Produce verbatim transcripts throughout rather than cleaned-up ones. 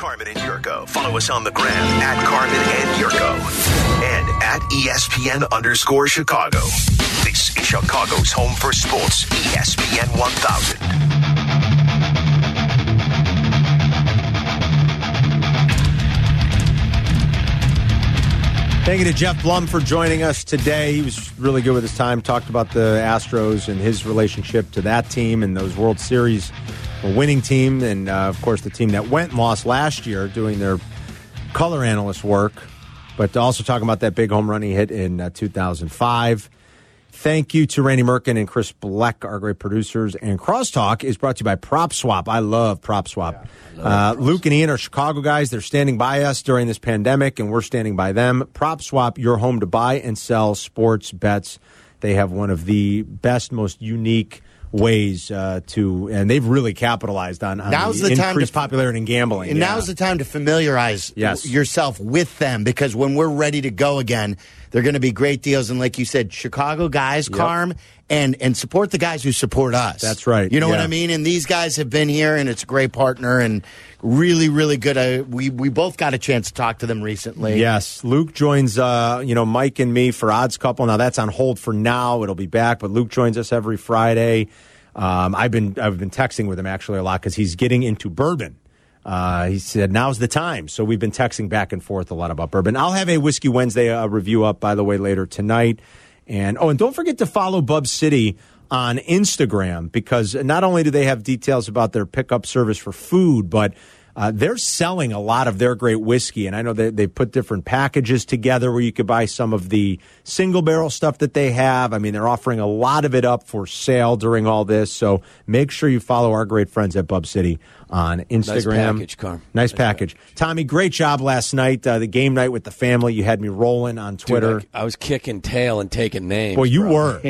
Carmen and Yurko. Follow us on the gram at Carmen and Yurko and at E S P N underscore Chicago. This is Chicago's home for sports, E S P N one thousand. Thank you to Jeff Blum for joining us today. He was really good with his time, talked about the Astros and his relationship to that team and those World Series, a winning team, and, uh, of course, the team that went and lost last year doing their color analyst work, but also talking about that big home run he hit in uh, two thousand five. Thank you to Randy Merkin and Chris Bleck, our great producers. And Crosstalk is brought to you by Prop Swap. I love Prop Swap. Yeah, love uh, Luke and Ian are Chicago guys. They're standing by us during this pandemic, and we're standing by them. Prop Swap, your home to buy and sell sports bets. They have one of the best, most unique ways uh, to, and they've really capitalized on, on now's the, the time increased to, popularity in gambling. And yeah. now's the time to familiarize yes. yourself with them, because when we're ready to go again, they're going to be great deals. And like you said, Chicago guys, yep. Carm, and and support the guys who support us. That's right. You know yeah. what I mean? And these guys have been here, and it's a great partner and really, really good. Uh, we we both got a chance to talk to them recently. Yes. Luke joins, uh, you know, Mike and me for Odds Couple. Now, that's on hold for now. It'll be back, but Luke joins us every Friday. Um, I've been I've been texting with him actually a lot because he's getting into bourbon. Uh, he said, now's the time. So we've been texting back and forth a lot about bourbon. I'll have a Whiskey Wednesday uh, review up, by the way, later tonight. And oh, and don't forget to follow Bub City on Instagram, because not only do they have details about their pickup service for food, but Uh, they're selling a lot of their great whiskey, and I know that they put different packages together where you could buy some of the single barrel stuff that they have. I mean, they're offering a lot of it up for sale during all this, so make sure you follow our great friends at Bub City on Instagram. Nice package, Carm. Nice, nice package. package. Tommy, great job last night. Uh, the game night with the family. You had me rolling on Twitter. Dude, I, I was kicking tail and taking names. Well, you bro. were.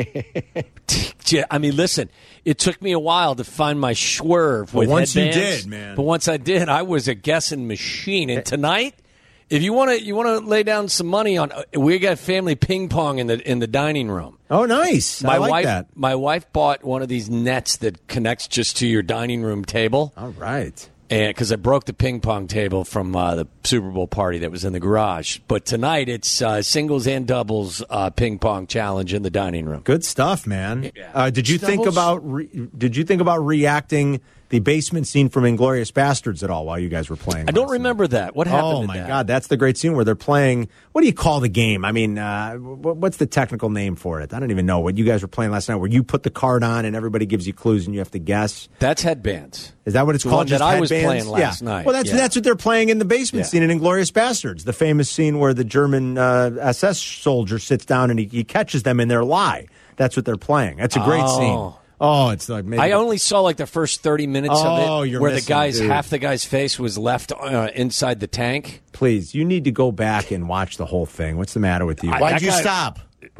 I mean, listen, it took me a while to find my swerve with but once headbands, you did, man. But once I did, I was a guessing machine. And tonight, if you want to, you want to lay down some money on. We got family ping pong in the in the dining room. Oh, nice! My I like wife, that. My wife bought one of these nets that connects just to your dining room table. All right. And because I broke the ping pong table from uh, the Super Bowl party that was in the garage, but tonight it's uh, singles and doubles uh, ping pong challenge in the dining room. Good stuff, man. Yeah. Uh, did you Doubles? think about re- Did you think about reacting the basement scene from Inglourious Bastards at all while you guys were playing? I don't remember that. What happened? Oh to my that? God, that's the great scene where they're playing. What do you call the game? I mean, uh, what's the technical name for it? I don't even know what you guys were playing last night, where you put the card on and everybody gives you clues and you have to guess. That's headbands. Is that what it's the called? One Just that I was headbands? playing last yeah. night. Well, that's yeah. that's what they're playing in the basement Yeah. scene in Inglourious Bastards, the famous scene where the German uh, S S soldier sits down and he, he catches them in their lie. That's what they're playing. That's a great Oh. scene. Oh, it's like maybe. I only saw like the first thirty minutes Oh, of it, you're where the missing, guy's dude. half the guy's face was left uh, inside the tank. Please, you need to go back and watch the whole thing. What's the matter with you? I- Why'd that you guy- stop?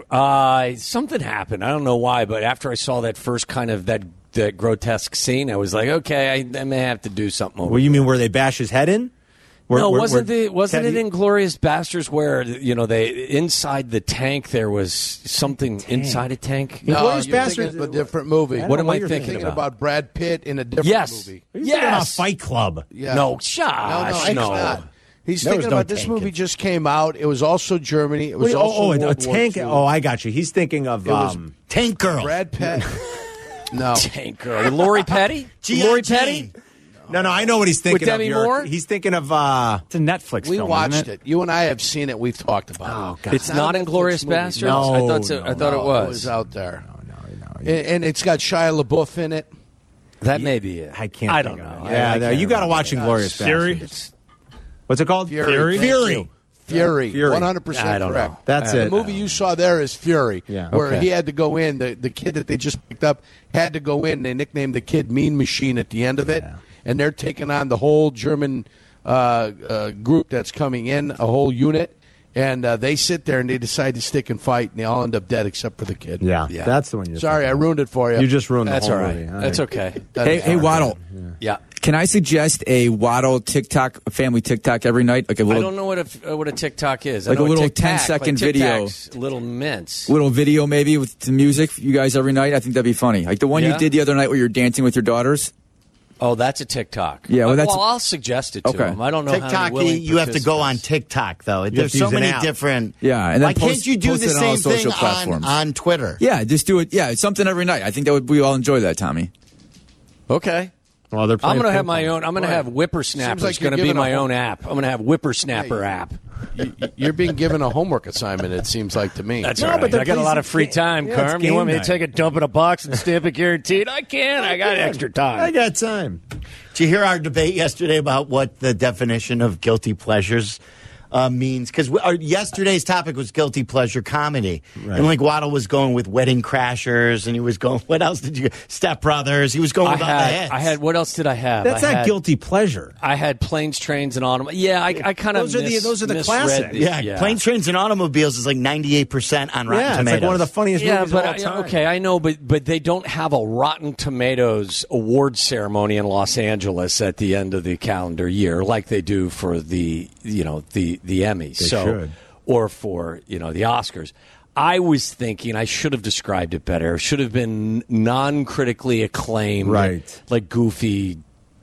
Uh, something happened. I don't know why, but after I saw that first kind of that, that grotesque scene, I was like, okay, I, I may have to do something over Well, you here. mean where they bash his head in? Where, no, where- wasn't where the wasn't Teddy- it Inglourious Bastards where you know they inside the tank there was something inside a tank? No, Inglourious you're Bastards- thinking of a different movie. I don't What know am what I you're thinking Thinking about? about Brad Pitt in a different Yes, movie. You're thinking about yes. Fight Club. Yeah. No, No, Josh, no, it's no. not. He's There was thinking no about this tank movie in- just came out. It was also Germany. It was Wait, also oh, oh, World a War tank. Two. Oh, I got you. He's thinking of was- um, Tank Girl. Brad Pitt. no. Tank girl, Lori Petty, G I. Lori Jane. Petty. No, no, I know what he's thinking Demi of. You're- Moore? He's thinking of. Uh, It's a Netflix We film, watched isn't it? You and I have seen it. We've talked about Oh, it. God. It's not a Netflix Inglourious movie. Bastards. No, I thought so, no, I thought No, it was. It was out there. no, no, no. And, and it's got Shia LaBeouf in it. That may be it. I can't. I think don't of know. it. Yeah, I- I no, can't you got to remember. watch Inglourious Fury? Bastards. What's it called? Fury. Fury. Fury. Fury. one hundred percent I don't correct. know. That's The it. movie you saw there is Fury, Yeah. where Okay. he had to go in. The, the kid that they just picked up had to go in. They nicknamed the kid Mean Machine at the end of it. And they're taking on the whole German uh, uh, group that's coming in, a whole unit. And uh, they sit there and they decide to stick and fight, and they all end up dead except for the kid. Yeah, Yeah. that's the one. You're Sorry, I thinking ruined it for you. of. You just ruined the That's whole all right. movie. That's okay. Hey, hey, Waddle. Yeah. Can I suggest a Waddle TikTok, a family TikTok every night? Like a I little don't know what a uh, what a TikTok is. I Like know a little Tic Tac, ten-second like Tic video. Tacs, little mints. little video maybe with the music, you guys every night? I think that'd be funny. Like the one Yeah? you did the other night where you're dancing with your daughters. Oh, that's a TikTok. Yeah, well, Uh, that's- well, I'll suggest it to Okay. him. I don't know how TikTok, many you, willing you have to go on participants. TikTok, though. have There's to so use an many app. different. Yeah, and then Why can't post- you do post the it on all same thing social on, platforms. on Twitter? Yeah, just do it. Yeah, it's something every night. I think that would we all enjoy that, Tommy. Okay. Well, they're I'm playing going to have ping my pong. own. I'm going to Right. have Whippersnapper. Seems like It's going to you're be giving my a whole- own app. I'm going to have Whippersnapper Yeah, app. You- You're being given a homework assignment, it seems like to me. That's No, right. but they're I got a lot playing of free game- time, yeah, it's Carm. You want me game to take a dump in a box and stamp it guaranteed? I can. I got extra I time. got time. Did you hear our debate yesterday about what the definition of guilty pleasures uh, means? Because yesterday's topic was guilty pleasure comedy. Right. And like Waddle was going with Wedding Crashers, and he was going, what else did you Step Brothers. He was going I with all the had. hits. I had. What else did I have? That's I not had, guilty pleasure. I had planes, trains, and automobiles. Yeah, I, I kind of Those are the- mis- those are the misread classics. the- Yeah, Planes, Trains, and Automobiles is like ninety-eight percent on Rotten Yeah, it's Tomatoes. like one of the funniest Yeah, movies but of all I, time. okay, I know, but but they don't have a Rotten Tomatoes award ceremony in Los Angeles at the end of the calendar year like they do for the you know the the Emmys. They so should. or for you know the Oscars. I was thinking I should have described it better. It should have been non-critically acclaimed, Right. like goofy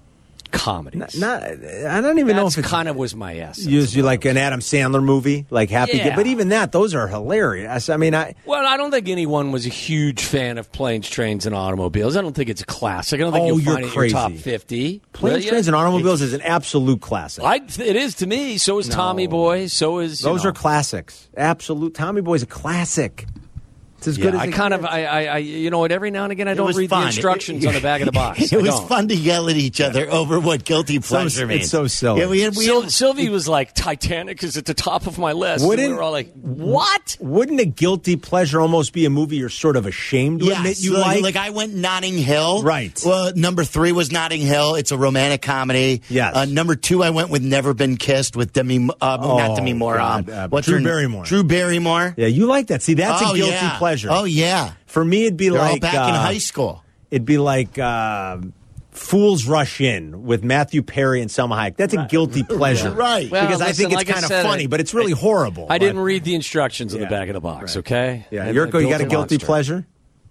comedies. Not, I don't even know That's if it's kind of was my essence. usually like an Adam Sandler movie, like Happy. Yeah. But even that, those are hilarious. I mean, I Well, I don't think anyone was a huge fan of Planes, Trains, and Automobiles. I don't think it's a classic. I don't think Oh, you'll you're find it in your top crazy. fifty. Planes, Really? Trains, and Automobiles is an absolute classic. I, it is to me. So is Tommy Boy. So is you Those know. are classics. Absolute. Tommy Boy's a classic. It's as Yeah, good as I it kind of, gets. I, I, I, you know what? Every now and again, I It don't was read fun. the instructions on the back of the box. It I was don't. fun to yell at each other over what guilty pleasure means. it's so silly. Yeah, we had, we Syl- had, Sylvie was like, "Titanic is at the top of my list." Wouldn't- and we were all like, "What?" Wouldn't a guilty pleasure almost be a movie you're sort of ashamed to yeah, admit you so like? like I went Notting Hill. Right. Well, number three was Notting Hill. It's a romantic comedy. Yes. Uh, number two, I went with Never Been Kissed with Demi, uh, not Oh, Demi Moore. God, Um, uh, what's Drew her- Barrymore. Drew Barrymore. Yeah, you like that. See, that's oh, a guilty yeah. pleasure. Oh yeah. For me, it'd be They're like all back uh, in high school. It'd be like uh, Fools Rush In with Matthew Perry and Selma Hayek. That's a guilty pleasure, Right. Well, because I listen, think it's like I kind of said, funny, I- but it's really horrible. I but- didn't read the instructions on Yeah. the back of the box. Right. Okay. Yeah, And Yurko, I you got a built guilty monster. pleasure?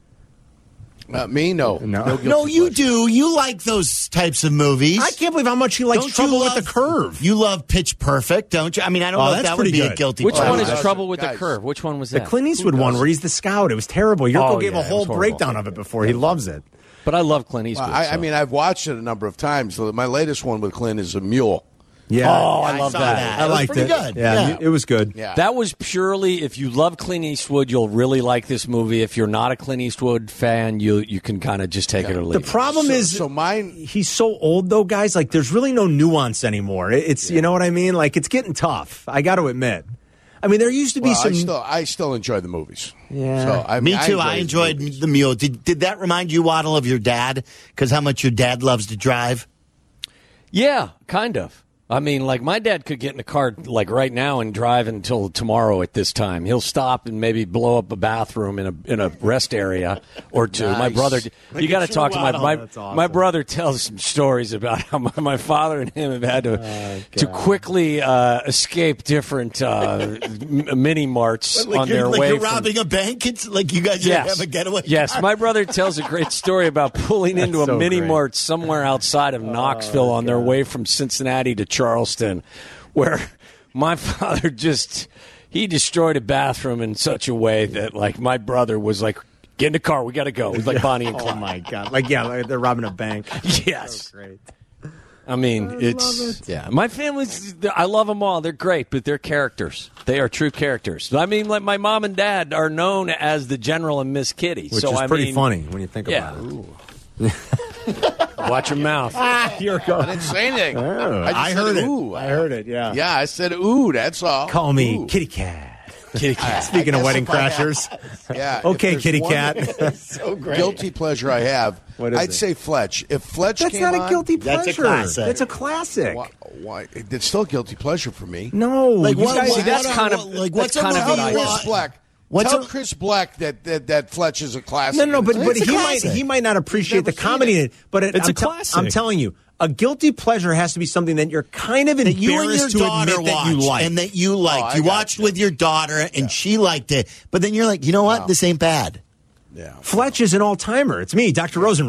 Uh, me, no. No. guilty No, you pleasure. do. You like those types of movies. I can't believe how much he likes Don't Trouble you with love, the Curve. You love Pitch Perfect, don't you? I mean, I don't Oh, know if that's that would pretty be a good. guilty Which pleasure. one is doesn't? Trouble with the Guys. Curve? Which one was The that? Clint Eastwood one doesn't? where he's the scout. It was terrible. Yurko Oh, gave yeah, a it whole was horrible. breakdown of it before. He loves it. But I love Clint Eastwood. Well, I, I so. mean, I've watched it a number of times. So my latest one with Clint is a mule. Yeah. Oh, I I love saw that. that. I It was liked pretty it. good. Yeah, Yeah. it was good. Yeah. That was purely if you love Clint Eastwood, you'll really like this movie. If you're not a Clint Eastwood fan, you you can kind of just take it or leave The it. problem So- is, so mine- he's so old though, guys. Like, there's really no nuance anymore. It- It's you know what I mean. Like, it's getting tough. I got to admit. I mean, there used to be Well, some. I still, I still enjoy the movies. Yeah. So, I Me mean, too. I enjoyed, the movies. the mule. Did, did that remind you, Waddle, of your dad? Because how much your dad loves to drive? Yeah, kind of. I mean, like my dad could get in a car like right now and drive until tomorrow at this time. He'll stop and maybe blow up a bathroom in a in a rest area or two. My Nice. brother, Look you got to at you, talk to my Waddle. my, That's awesome. my brother tells some stories about how my, my father and him have had to to quickly uh, escape different uh, m- mini marts Like, on you're, their like way you're from robbing a bank? It's like you guys Yes. have a getaway Yes, car? my brother tells a great story about pulling into a so mini great. mart somewhere outside of Knoxville on their way from Cincinnati to Charleston, where my father just he destroyed a bathroom in such a way that like my brother was like, "Get in the car, we got to go." It was like Bonnie and Oh Clyde. my god! Like, yeah, like they're robbing a bank. Yes. Great. I mean, it's yeah. My family's I love them all. They're great, but they're characters. They are true characters. I mean, like my mom and dad are known as the General and Miss Kitty, Which so is I pretty mean, funny when you think Yeah. about it. Watch your mouth. Yurko. I didn't say anything. Oh, just I said heard it. Ooh. I heard it. Yeah. Yeah, I said ooh. That's all. Call me Ooh. Kitty Cat. Kitty cat. Speaking of guess wedding if I had- crashers. Yeah. if Okay, there's Kitty one Cat. So great. Guilty pleasure I have. What is I'd it? say Fletch. If Fletch That's came not a on, guilty That's pleasure. a classic. That's a classic. Why, why? It's still guilty pleasure for me. No, Like, you what- guys. what- that's what- kind what- of- like that's what's a kind of movie an you Chris want- Black. What's Tell a- Chris Black that, that that Fletch is a classic. No, no, but but It's a he might classic. he might not appreciate the never seen comedy in it. it. But it, It's I'm a classic. I'm telling you, a guilty pleasure has to be something that you're kind of that you and your embarrassed to daughter admit that watched you like. and that you liked. I you got watched you. with your daughter and she liked it, but then you're like, you know what? This ain't bad. yeah. Fletch is an all timer. It's me, Doctor Rosenrosen.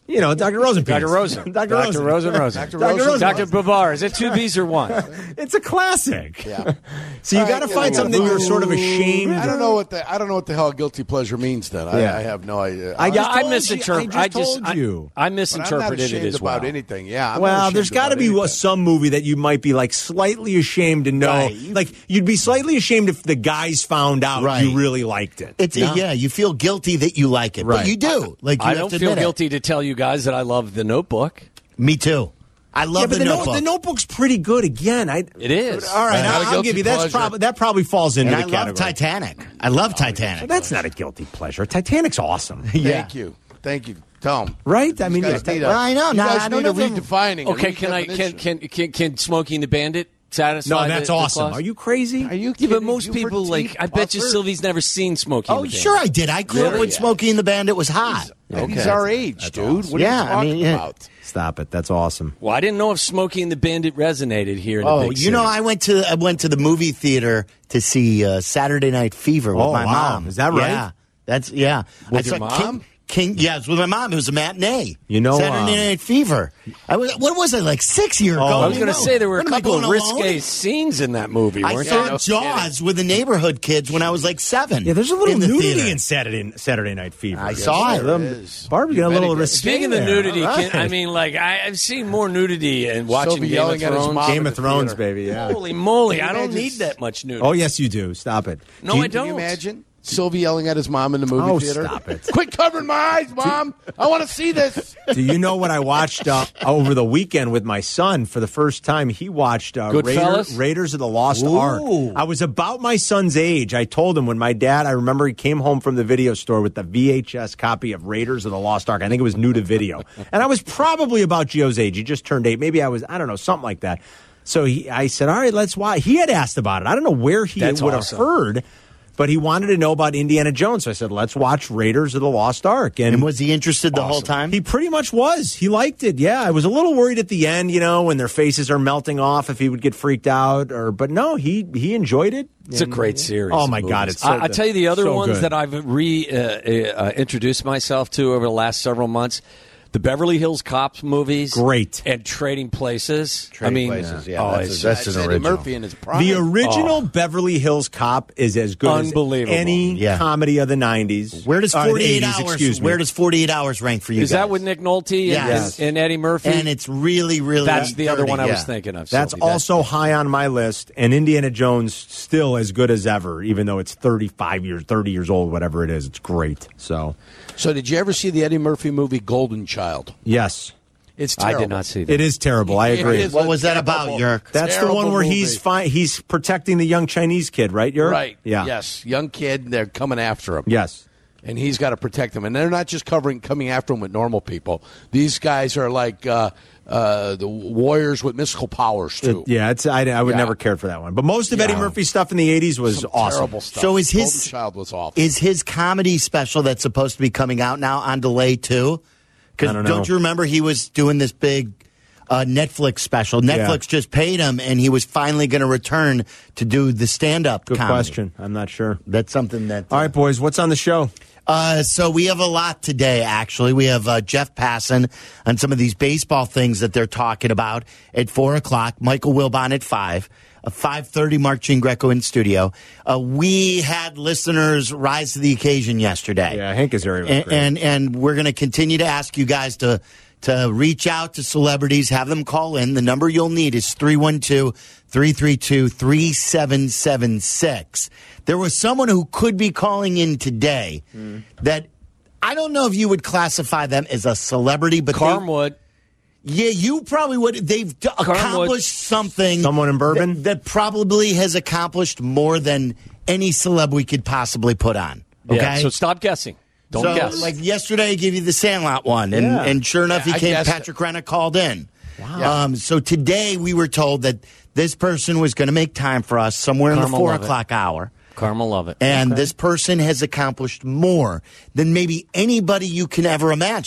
You know, Doctor Rosen. Doctor Rosen. Doctor Rosen. Rosen. Rosen. Doctor Doctor Rosen. Doctor Bavar. Is it two B's or one? It's a classic. Yeah. So you All got to right, find yeah, something yeah. you're sort of ashamed. I don't know what the I don't know what the hell guilty pleasure means. Then I, Yeah. I have no idea. I Yeah, just I told you- misinterpreted. I I just just told I- you. I But misinterpreted I'm not ashamed it as well. about anything. Yeah. I'm not Well, ashamed there's got to about be anything. some movie that you might be like slightly ashamed to know. Right. Like you'd be slightly ashamed if the guys found out Right. you really liked it. It's Yeah. yeah, you feel guilty that you like it, Right. but you do. Like you I have don't to feel admit it. guilty to tell you guys that I love The Notebook. Me too. I Yeah, love but the, the, note- Notebook. the Notebook's pretty good. Again, I. It is. All right, Not a I'll, I'll guilty give you that's pleasure. probably that probably falls into and the I category. love Titanic. I love Titanic. Well, that's not a guilty pleasure. Titanic's awesome. Thank you. Thank you. Tell him. Right? I mean, guys yeah, need a, well, I know. You No, guys I don't need a know if I'm- redefining. a Okay, can I can, redefinition. can can can Smokey and the Bandit satisfy? no, that's the, the awesome. clause? Are you crazy? Are you Yeah, kidding? but most You were people like. teeth I bet you puffer? Sylvie's never seen Smokey. Oh, and the sure I Bandit. did. I grew up Really? when Smokey and the Bandit was hot. He's our age, dude. What Yeah, are you I talking mean, yeah. about? Stop it. That's awesome. Well, I didn't know if Smokey and the Bandit resonated here in the Oh, big you know, city. I went to I went to the movie theater to see uh, Saturday Night Fever with Oh, my wow. mom. Is that right? Yeah, that's yeah. With I your saw mom? King, King, yeah, it was with my mom. It was a matinee. You know, Saturday um, Night Fever. I was what was it like six years ago? I was You going to know. say there were a What, am I couple of going risque alone? scenes in that movie, I weren't saw there? Jaws with the neighborhood kids when I was like seven. Yeah, there's a little in the nudity theater. in Saturday Saturday Night Fever. I saw it. Um, is. Barbie You got a bet little it is. risque Speaking of there. nudity, All can, I right. mean, like I, I've seen more nudity and watching Sylvie Game yelling of at his Thrones. mom. Game in of the Thrones, theater. baby. Yeah. Holy moly! Can you I don't imagine- need that much nudity. Oh yes, you do. Stop it. No, Do you- I don't. Can you imagine Sylvie yelling at his mom in the movie Oh, theater? stop it. Quit covering my eyes, Mom. I want to see this. Do you know what I watched uh, over the weekend with my son for the first time? He watched uh, Raider, Goodfellas? Raiders of the Lost Ooh. Ark. I was about my son's age. I told him when my dad, I remember he came home from the video store with the V H S copy of Raiders of the Lost Ark. I think it was new to video. And I was probably about Gio's age. He just turned eight. Maybe I was, I don't know, something like that. So he, I said, all right, let's watch. He had asked about it. I don't know where he That's would awesome. have heard. But he wanted to know about Indiana Jones. So I said, let's watch Raiders of the Lost Ark. And was he interested the whole time? He pretty much was. He liked it. Yeah, I was a little worried at the end, you know, when their faces are melting off, if he would get freaked out. Or, but no, he he enjoyed it. It's a And- great series. Oh of my God, movies. it's so I, I good. tell you the other So ones good. that I've re uh, uh, introduced myself to over the last several months. The Beverly Hills Cops movies, Great. and Trading Places. Trading I mean, Places, yeah, oh, that's it's a- that's just- an Eddie original. Murphy in his prime. The original Beverly Hills Cop is as good Unbelievable. as any Yeah. comedy of the nineties. Where does Or the forty-eight eighties, hours? Excuse me. Where does forty-eight hours rank for you? is guys? that with Nick Nolte and, Yes. and, and Eddie Murphy? And it's really, really. That's the other dirty, one I was yeah. thinking of. That's Sylvie. also high on my list, and Indiana Jones still as good as ever, even though it's thirty-five years, thirty years old, whatever it is. It's great. So, So, did you ever see the Eddie Murphy movie Golden Child? yes, It's I terrible. did not see that. it is terrible. I It agree. is What a was that terrible- about, Yerk? That's the terrible one where movie. he's fi- he's protecting the young Chinese kid, right? You're Right. Yeah. Yes. Young kid. They're coming after him. Yes. And he's got to protect them. And they're not just covering coming after him with normal people. These guys are like uh, uh, the warriors with mystical powers too. It- yeah, it's I, I would Yeah. never cared for that one. But most of Eddie Yeah. Murphy's stuff in the eighties was Some awesome. terrible stuff. So is his- Golden Child was awful. Is his comedy special that's supposed to be coming out now on delay too? Because I don't don't, know. you remember he was doing this big uh, Netflix special? Netflix just paid him, and he was finally going to return to do the stand-up Good comedy. question. I'm not sure. That's something that. All right, boys, what's on the show? Uh, so we have a lot today, actually. We have uh, Jeff Passan on some of these baseball things that they're talking about at four o'clock. Michael Wilbon at five. Uh, five thirty, Mark Gene Greco in studio. Uh, we had listeners rise to the occasion yesterday. Yeah, Hank Azaria was and, great. and and we're going to continue to ask you guys to to reach out to celebrities, have them call in. The number you'll need is three one two, three three two, three seven seven six. There was someone who could be calling in today Mm. that I don't know if you would classify them as a celebrity, but they, Carmwood. yeah, you probably would. They've d- accomplished something. Someone in bourbon? that, that probably has accomplished more than any celeb we could possibly put on. Okay, Yeah, so stop guessing. Don't so, guess. like yesterday, I gave you the Sandlot one, and, Yeah. and sure enough, Yeah, I he came. guessed Patrick Renna called in. Wow. Um, so today we were told that this person was going to make time for us somewhere in Karma the four love it. o'clock hour, Karma love it. and this person has accomplished more than maybe anybody you can ever imagine.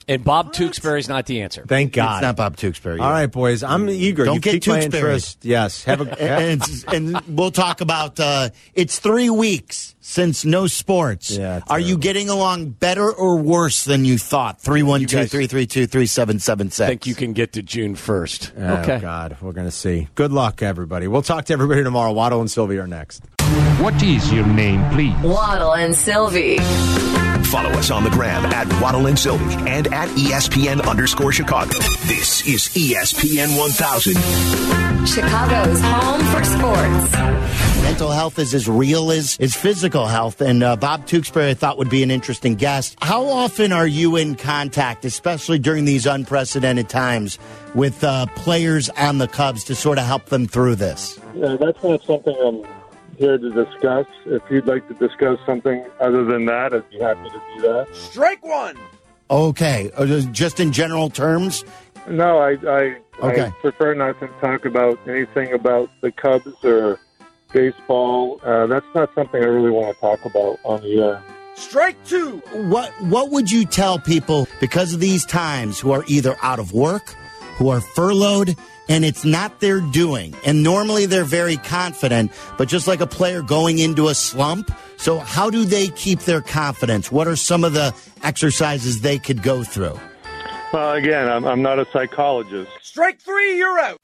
And Bob Tewksbury's not the answer. Thank God. It's not Bob Tewksbury. All right, boys. I'm eager. Don't you get piqued my Tewksbury. interest. Yes. Have a. and, and, and we'll talk about. Uh, it's three weeks since no sports. Yeah, Are you getting along better or worse than you thought? Three one two three three two three seven seven six. I think you can get to June first. Oh, okay. God, we're going to see. Good luck, everybody. We'll talk to everybody tomorrow. Waddle and Sylvie are next. What is your name, please? Waddle and Sylvie. Follow us on the gram at Waddle and Sylvie and at E S P N underscore Chicago. This is E S P N one thousand. Chicago's home for sports. Mental health is as real as, as physical health, and uh, Bob Tewksbury I thought would be an interesting guest. How often are you in contact, especially during these unprecedented times, with uh, players on the Cubs to sort of help them through this? Uh, that's not something I'm here to discuss. If you'd like to discuss something other than that, I'd be happy to do that. Strike one. Okay, uh, just in general terms? No, I, I, Okay. I prefer not to talk about anything about the Cubs or baseball. Uh, that's not something I really want to talk about on the air. Strike two. What What would you tell people because of these times who are either out of work, who are furloughed, and it's not their doing? And normally they're very confident, but just like a player going into a slump. So how do they keep their confidence? What are some of the exercises they could go through? Well, again, I'm, I'm not a psychologist. Strike three, you're out.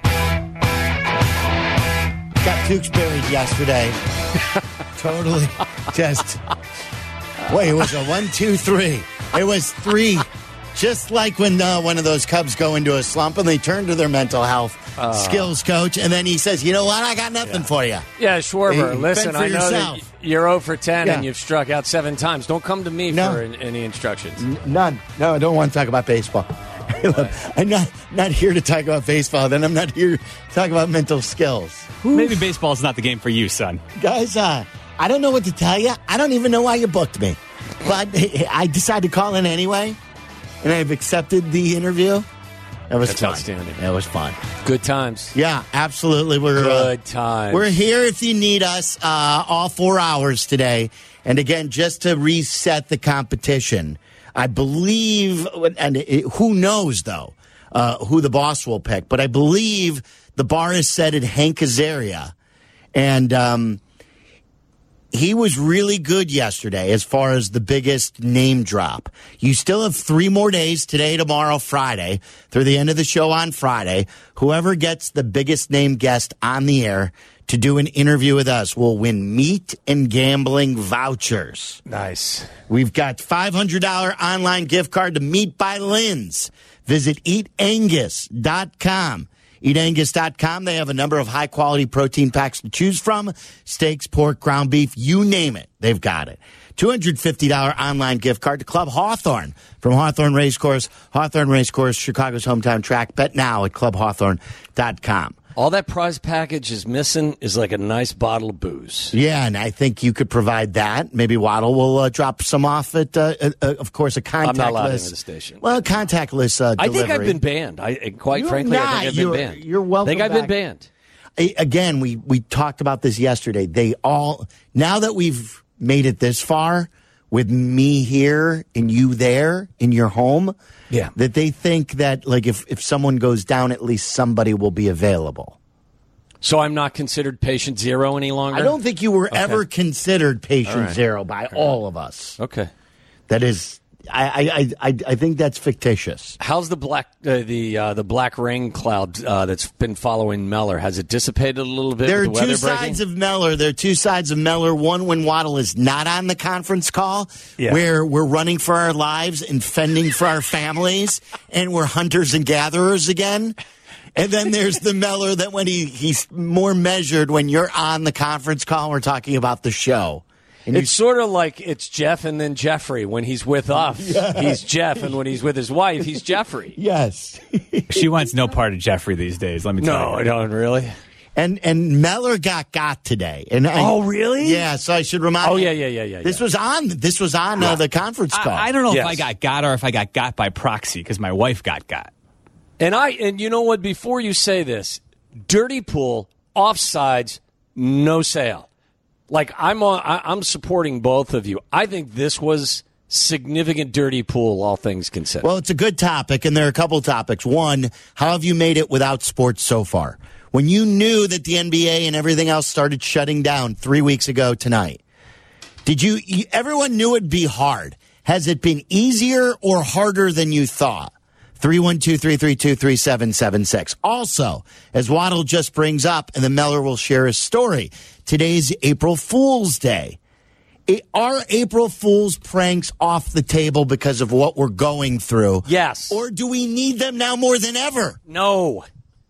Got Tewksbury yesterday. Totally just... Wait, it was a one, two, three. It was three. Just like when uh, one of those Cubs go into a slump and they turn to their mental health uh, skills coach, and then he says, you know what, I got nothing yeah. for you. Yeah, Schwarber, Hey, listen, I know yourself. that you're zero for ten Yeah. and you've struck out seven times. Don't come to me No. for any instructions. N- none. No, I don't want to talk about baseball. I'm not, not here to talk about baseball. Then I'm not here to talk about mental skills. Maybe baseball's not the game for you, son. Guys, uh, I don't know what to tell you. I don't even know why you booked me. But I decided to call in anyway, and I've accepted the interview. It was That's fun. outstanding. It was fun. Good times. Yeah, absolutely. We're Good uh, times. We're here if you need us uh, all four hours today. And again, just to reset the competition, I believe, and it, who knows though, uh, who the boss will pick. But I believe the bar is set at Hank Azaria, and um, he was really good yesterday as far as the biggest name drop. You still have three more days, today, tomorrow, Friday, through the end of the show on Friday. Whoever gets the biggest name guest on the air to do an interview with us will win meat and gambling vouchers. Nice. We've got five hundred dollars online gift card to Meat by Lynn's. Visit eat angus dot com. eat angus dot com. They have a number of high-quality protein packs to choose from. Steaks, pork, ground beef, you name it. They've got it. two hundred fifty dollars online gift card to Club Hawthorne from Hawthorne Racecourse. Hawthorne Racecourse, Chicago's hometown track. Bet now at club hawthorne dot com. All that prize package is missing is like a nice bottle of booze. Yeah, and I think you could provide that. Maybe Waddle will uh, drop some off at, uh, uh, uh, of course, a contactless. I'm not allowed into the station. Well, contactless uh, I delivery. think I've been banned. I quite You're frankly, not. I think I've You're- been banned. you're welcome I think I've back. been banned. A- Again, we, we talked about this yesterday. They all, now that we've made it this far with me here and you there in your home, Yeah. that they think that, like, if, if someone goes down, at least somebody will be available. So I'm not considered patient zero any longer? I don't think you were Okay. ever considered patient All right. zero by all of us. Okay. That is, I, I, I, I think that's fictitious. How's the black uh, the uh, the black rain cloud uh, that's been following Meller? Has it dissipated a little bit? There are with the two weather sides breaking? of Meller. There are two sides of Meller. One when Waddle is not on the conference call, Yeah. where we're running for our lives and fending for our families, and we're hunters and gatherers again. And then there's the Meller that when he, he's more measured when you're on the conference call, we're talking about the show. And It's sort of like it's Jeff and then Jeffrey. When he's with us, he's Jeff, and when he's with his wife, he's Jeffrey. Yes. She wants no part of Jeffrey these days, let me tell you. No, I don't really. And and Meller got got today. And I, Oh, really? Yeah, so I should remind Oh, yeah, yeah, yeah, yeah. This yeah. was on this was on uh, the conference call. I, I don't know Yes. if I got got or if I got got by proxy because my wife got got. And I and you know what? Before you say this, dirty pool offsides, no sale. Like I'm on, I, I'm supporting both of you. I think this was significant dirty pool, all things considered. Well, it's a good topic, and there are a couple topics. One, how have you made it without sports so far? When you knew that the N B A and everything else started shutting down three weeks ago tonight, did you, you everyone knew it'd be hard. Has it been easier or harder than you thought? three one two, three three two, three seven seven six. Also, as Waddle just brings up, and then Meller will share his story, today's April Fool's Day. It, are April Fool's pranks off the table because of what we're going through? Yes. Or do we need them now more than ever? No.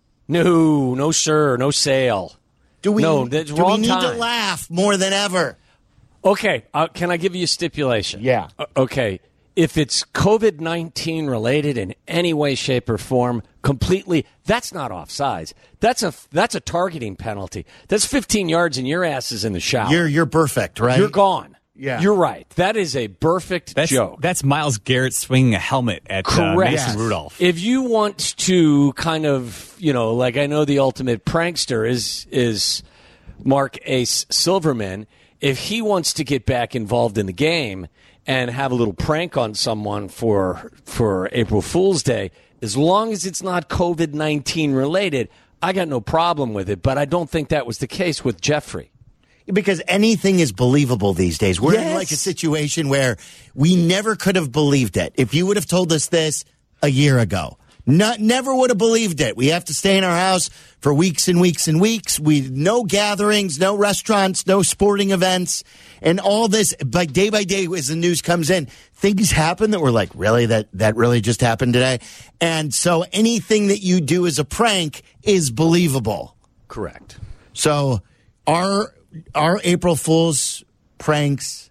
No, no, sir, no sale. Do we, no, that's do wrong we need time. to laugh more than ever? Okay, uh, can I give you a stipulation? Yeah. Uh, okay, if it's COVID nineteen related in any way, shape, or form, completely, that's not offsides. That's a that's a targeting penalty. That's fifteen yards and your ass is in the shower. You're you're perfect, right? You're gone. Yeah. You're right. That is a perfect That's, joke. that's Myles Garrett swinging a helmet at uh, Correct. Mason Yes. Rudolph. If you want to kind of, you know, like I know the ultimate prankster is is Mark Ace Silverman. If he wants to get back involved in the game and have a little prank on someone for for April Fool's Day, as long as it's not COVID nineteen related, I got no problem with it. But I don't think that was the case with Jeffrey. Because anything is believable these days. We're in Yes. like a situation where we never could have believed it. If you would have told us this a year ago, not, never would have believed it. We have to stay in our house for weeks and weeks and weeks. We no gatherings, no restaurants, no sporting events, and all this. Like day by day, as the news comes in, things happen that we're like, really, that that really just happened today. And so anything that you do as a prank is believable. Correct. So are are April Fool's pranks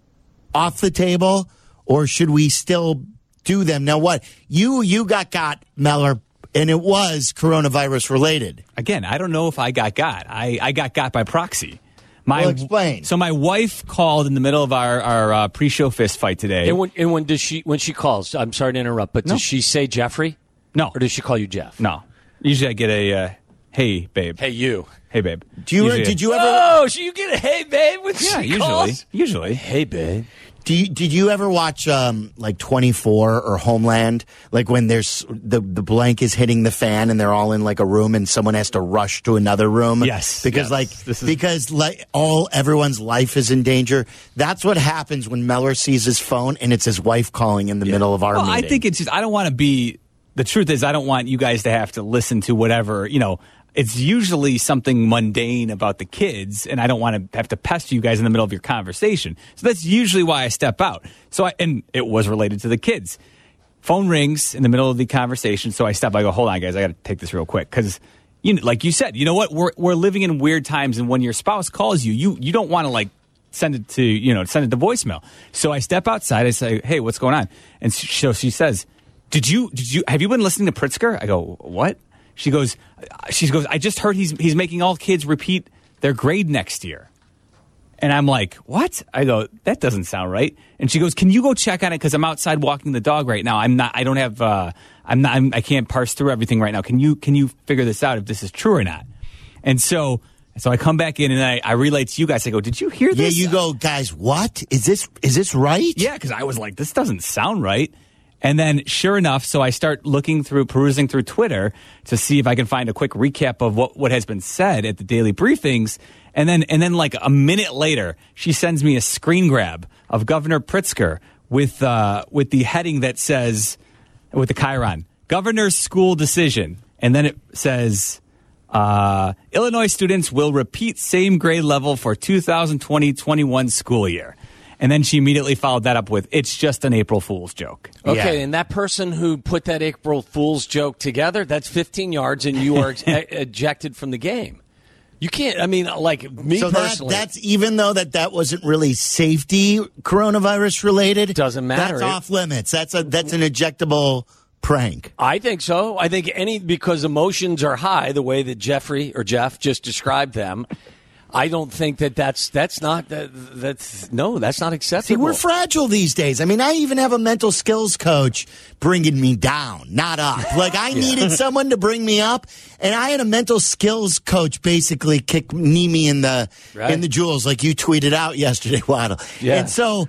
off the table, or should we still do them? Now, what you you got got Meller, and it was coronavirus related. Again, I don't know if I got got. I, I got got by proxy. My, Well, explain. So my wife called in the middle of our, our uh, pre-show fist fight today. And when, and when does she when she calls? I'm sorry to interrupt, but No. does she say Jeffrey? No. Or does she call you Jeff? No. Usually I get a, uh, hey, babe. Hey, you. Hey, babe. Do you Usually- did you ever Oh, so you get a hey, babe, when Yeah, she usually. calls? Usually. Hey, babe. do you, did you ever watch um, like twenty-four or Homeland? Like when there's the the blank is hitting the fan and they're all in like a room and someone has to rush to another room. Yes, because yes. like This is- because like all everyone's life is in danger. That's what happens when Meller sees his phone and it's his wife calling in the middle of our Well, meeting. I think it's just, I don't want to be, the truth is, I don't want you guys to have to listen to whatever, you know, it's usually something mundane about the kids, and I don't want to have to pester you guys in the middle of your conversation. So that's usually why I step out. So I, and it was related to the kids. Phone rings in the middle of the conversation, so I step. I go, hold on, guys, I got to take this real quick because, you know, like you said, you know what? We're we're living in weird times, and when your spouse calls you, you you don't want to like send it to you know send it to voicemail. So I step outside. I say, hey, what's going on? And so she says, did you did you have you been listening to Pritzker? I go, what? She goes, she goes, I just heard he's he's making all kids repeat their grade next year. And I'm like, what? I go, that doesn't sound right. And she goes, can you go check on it? Because I'm outside walking the dog right now. I'm not, I don't have, uh, I'm not, I'm, I can't parse through everything right now. Can you, can you figure this out if this is true or not? And so, so I come back in and I, I relay to you guys. I go, did you hear yeah, this? you go, guys. What is this? Is this right? Yeah, because I was like, this doesn't sound right. And then, sure enough, so I start looking through, perusing through Twitter to see if I can find a quick recap of what, what has been said at the daily briefings. And then, and then, like a minute later, she sends me a screen grab of Governor Pritzker with uh, with the heading that says, with the chyron, Governor's School Decision. And then it says, uh, Illinois students will repeat same grade level for two thousand twenty twenty-one school year. And then she immediately followed that up with, it's just an April Fool's joke. Okay, Yeah. and that person who put that April Fool's joke together, that's fifteen yards, and you are ex- ejected from the game. You can't, I mean, like me So that, personally. that's even though that that wasn't really safety coronavirus related. Doesn't matter. That's off limits. That's a that's an ejectable prank. I think so. I think any, because emotions are high, the way that Jeffrey or Jeff just described them. I don't think that that's that's not that, that's no that's not acceptable. See, we're fragile these days. I mean, I even have a mental skills coach bringing me down, not up. Like I needed someone to bring me up, and I had a mental skills coach basically kick knee me in the Right. in the jewels, like you tweeted out yesterday, Waddle. Yeah. And so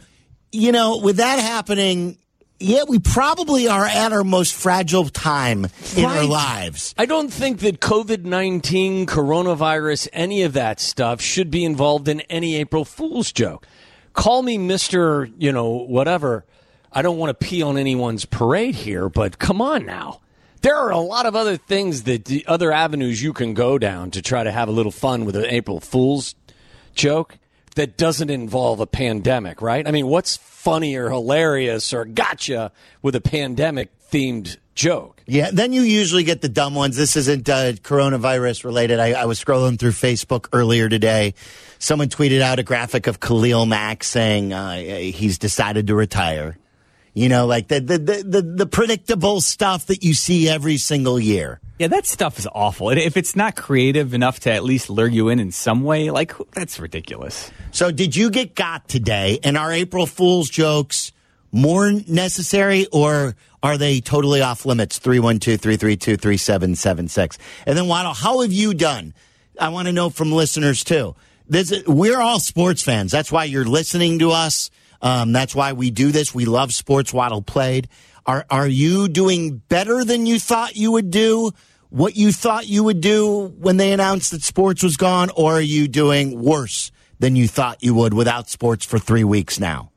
you know, with that happening, yeah, we probably are at our most fragile time in Right. our lives. I don't think that COVID nineteen, coronavirus, any of that stuff should be involved in any April Fool's joke. Call me Mister, you know, whatever. I don't want to pee on anyone's parade here, but come on now. There are a lot of other things that the other avenues you can go down to try to have a little fun with an April Fool's joke that doesn't involve a pandemic, right? I mean, what's funny or hilarious or gotcha with a pandemic-themed joke? Yeah, then you usually get the dumb ones. This isn't uh, coronavirus related. I, I was scrolling through Facebook earlier today. Someone tweeted out a graphic of Khalil Mack saying uh, he's decided to retire. You know, like the, the, the, the, the predictable stuff that you see every single year. Yeah, that stuff is awful. If it's not creative enough to at least lure you in in some way, like, that's ridiculous. So did you get got today? And are April Fool's jokes more necessary, or are they totally off limits? three one two, three three two, three seven seven six. And then, Waddle, how have you done? I want to know from listeners, too. This, we're all sports fans. That's why you're listening to us. Um, that's why we do this. We love sports. Waddle played. Are are you doing better than you thought you would do? What you thought you would do when they announced that sports was gone, or are you doing worse than you thought you would without sports for three weeks now?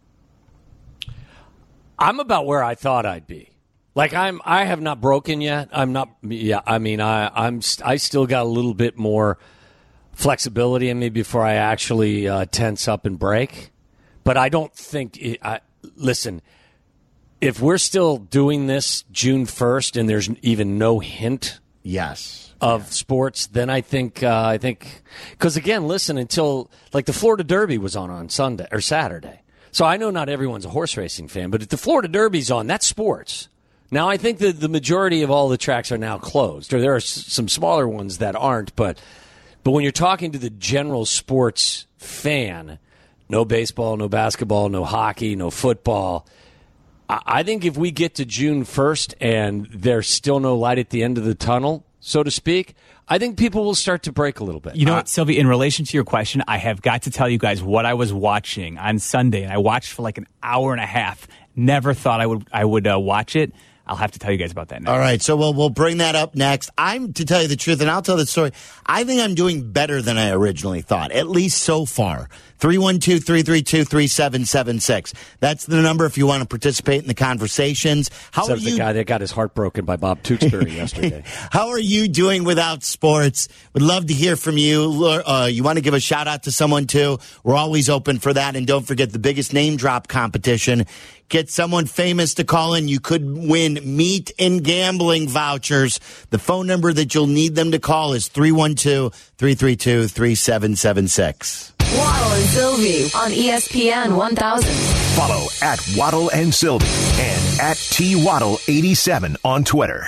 I'm about where I thought I'd be. Like I'm, I have not broken yet. I'm not. Yeah, I mean, I, I'm. I still got a little bit more flexibility in me before I actually uh, tense up and break. But I don't think. It, I, listen, if we're still doing this June first and there's even no hint, yes, of yeah. sports, then I think. Uh, I think because again, listen, until like the Florida Derby was on on Sunday or Saturday. So I know not everyone's a horse racing fan, but if the Florida Derby's on, that's sports. Now, I think that the majority of all the tracks are now closed, or there are s- some smaller ones that aren't. But but when you're talking to the general sports fan, no baseball, no basketball, no hockey, no football, I, I think if we get to June first and there's still no light at the end of the tunnel, so to speak, I think people will start to break a little bit. You know what, Sylvie, in relation to your question, I have got to tell you guys what I was watching on Sunday, and I watched for like an hour and a half. Never thought I would I would uh, watch it. I'll have to tell you guys about that next. All right, so we'll we'll bring that up next. I'm to tell you the truth, and I'll tell the story. I think I'm doing better than I originally thought, at least so far. three one two, three three two, three seven seven six. That's the number if you want to participate in the conversations. How Except are you? the guy that got his heart broken by Bob Tewksbury yesterday. How are you doing without sports? Would love to hear from you. Uh, you want to give a shout out to someone too? We're always open for that. And don't forget the biggest name drop competition. Get someone famous to call in. You could win meat and gambling vouchers. The phone number that you'll need them to call is three one two, three three two, three seven seven six. Waddle and Sylvie on E S P N one thousand. Follow at Waddle and Sylvie and at T Waddle eighty-seven on Twitter.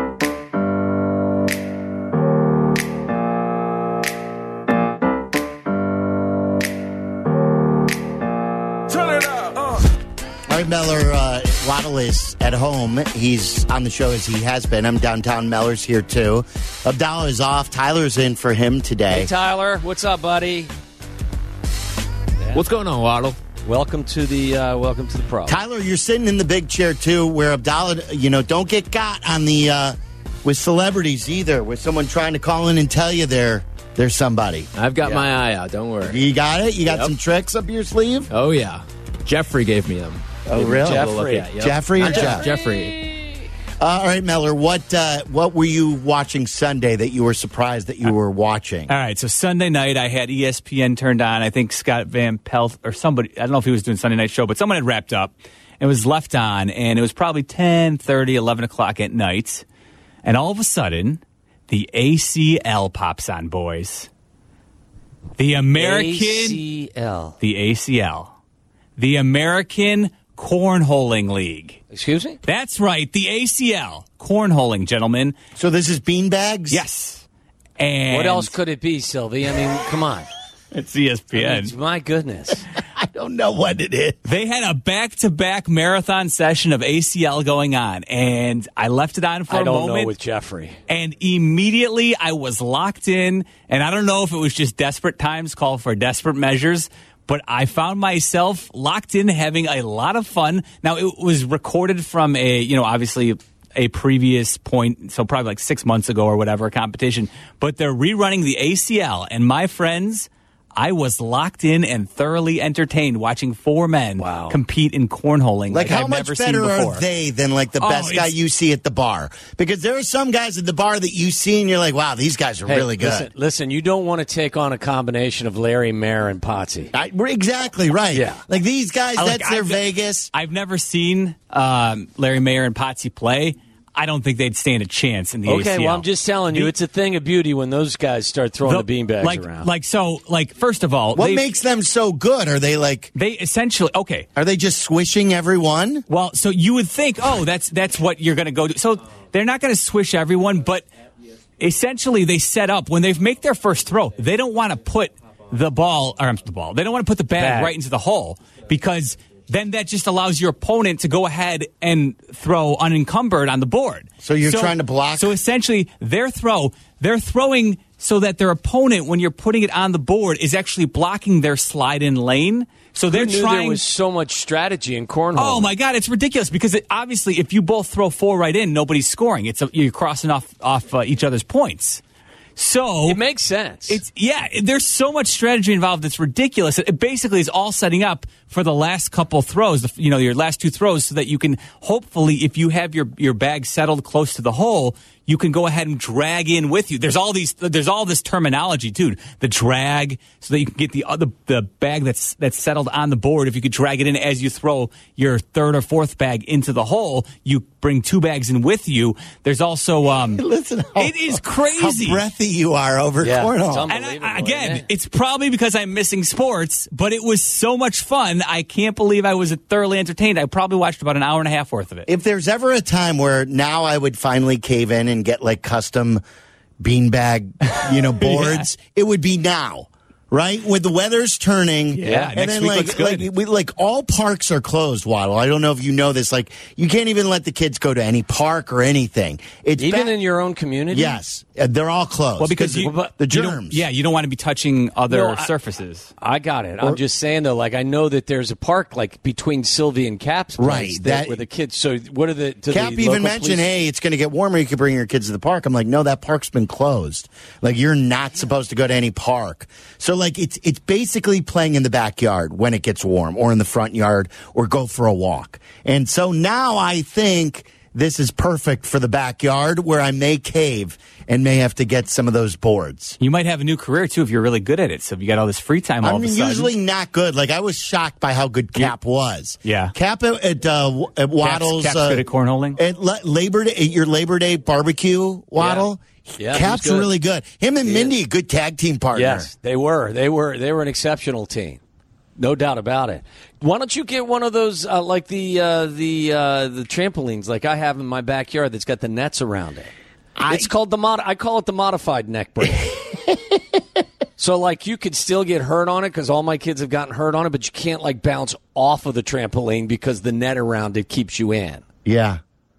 Meller, uh, Waddle is at home. He's on the show as he has been. I'm downtown. Meller's here too. Abdallah is off. Tyler's in for him today. Hey, Tyler. What's up, buddy? Yeah. What's going on, Waddle? Welcome to the uh, welcome to the pro. Tyler, you're sitting in the big chair too, where Abdallah, you know, don't get got on the uh, with celebrities either. With someone trying to call in and tell you they're they're somebody. I've got yeah. my eye out. Don't worry. You got it. You got yep. some tricks up your sleeve. Oh yeah, Jeffrey gave me them. Oh, really? Jeffrey. At, yep. Jeffrey or Not Jeff? Jeffrey. Uh, all right, Meller, what uh, what were you watching Sunday that you were surprised that you were watching? All right, so Sunday night I had E S P N turned on. I think Scott Van Pelt or somebody, I don't know if he was doing Sunday night show, but someone had wrapped up. It was left on, and it was probably ten thirty, eleven o'clock at night. And all of a sudden, the A C L pops on, boys. The American... A C L. The A C L. The American Cornholing League. Excuse me? That's right, the A C L. Cornholing, gentlemen. So this is beanbags? Yes. And what else could it be, Sylvie? I mean, come on. It's E S P N. I mean, my goodness. I don't know what it is. They had a back-to-back marathon session of A C L going on, and I left it on for I a don't moment. know with Jeffrey. And immediately I was locked in, and I don't know if it was just desperate times call for desperate measures, but I found myself locked in having a lot of fun. Now, it was recorded from a, you know, obviously a previous point, so probably like six months ago or whatever, a competition, but they're rerunning the A C L, and my friends, I was locked in and thoroughly entertained watching four men wow. compete in cornholing. Like, like how I've much never better seen before. are they than like the Oh, best guy it's- you see at the bar? Because there are some guys at the bar that you see and you're like, wow, these guys are Hey, really good. Listen, listen, you don't want to take on a combination of Larry Mayer and Potsy. I, exactly right. Yeah. Like these guys, I- like, that's their I've- Vegas. I've never seen um, Larry Mayer and Potsy play. I don't think they'd stand a chance in the Okay, A C L. well, I'm just telling you, The- it's a thing of beauty when those guys start throwing the, the- beanbags like, around. Like, so, like, first of all, What they- makes them so good? Are they like, They essentially, okay. are they just swishing everyone? Well, so you would think, oh, that's that's what you're going to go do. So they're not going to swish everyone, but essentially they set up when they make their first throw. They don't want to put the ball, or the ball. They don't want to put the bag, Bag. right into the hole because then that just allows your opponent to go ahead and throw unencumbered on the board. So you're trying to block? So essentially, their throw, they're throwing so that their opponent, when you're putting it on the board, is actually blocking their slide-in lane. So they're Who knew trying. there was so much strategy in cornhole. Oh my God, it's ridiculous because it, obviously, if you both throw four right in, nobody's scoring. It's a, you're crossing off off uh, each other's points. So It makes sense. it's yeah. There's so much strategy involved. It's ridiculous. It basically is all setting up for the last couple throws. The, you know, your last two throws, so that you can hopefully, if you have your your bag settled close to the hole, you can go ahead and drag in with you. There's all these. There's all this terminology, dude. The drag, so that you can get the other the bag that's that's settled on the board. If you could drag it in as you throw your third or fourth bag into the hole, you bring two bags in with you. There's also um, Listen, how, it is crazy. How breathy you are over Yeah, cornhole. it's And unbelievable. I, again, isn't it? it's probably because I'm missing sports, but it was so much fun. I can't believe I was thoroughly entertained. I probably watched about an hour and a half worth of it. If there's ever a time where now I would finally cave in and get like custom beanbag, you know, boards, it would be now. Right? When the weather's turning. Yeah, and next then week like looks good. like we, like all parks are closed, Waddle. I don't know if you know this. Like you can't even let the kids go to any park or anything. It's Even ba- in your own community? Yes. Uh, They're all closed. well, because you, the you germs. don't- yeah, you don't want to be touching other No, I- surfaces. I got it. I'm just saying, though, like, I know that there's a park, like, between Sylvie and Cap's place Right, that, that- where the kids, so what are the, to Cap the even local mentioned, police- hey, it's going to get warmer. You can bring your kids to the park. I'm like, no, that park's been closed. Like, you're not supposed to go to any park. So, like, it's it's basically playing in the backyard when it gets warm, or in the front yard, or go for a walk. And so now I think this is perfect for the backyard, where I may cave and may have to get some of those boards. You might have a new career, too, if you're really good at it. So if you got all this free time all I'm of a sudden. usually not good. Like, I was shocked by how good Cap was. Yeah. Cap at, at, uh, at Waddle's. Cap's uh, good at cornholing? At La- Labor Day, at your Labor Day barbecue, Waddle. Yeah, he's Cap's good. really good. Him and He Mindy, is. a good tag team partner. Yes, they were. They were. They were an exceptional team, no doubt about it. Why don't you get one of those, uh, like the uh, the uh, the trampolines, like I have in my backyard, that's got the nets around it? I- it's called the mod. I call it the modified neck break. So, like, you could still get hurt on it because all my kids have gotten hurt on it, but you can't like bounce off of the trampoline because the net around it keeps you in. Yeah.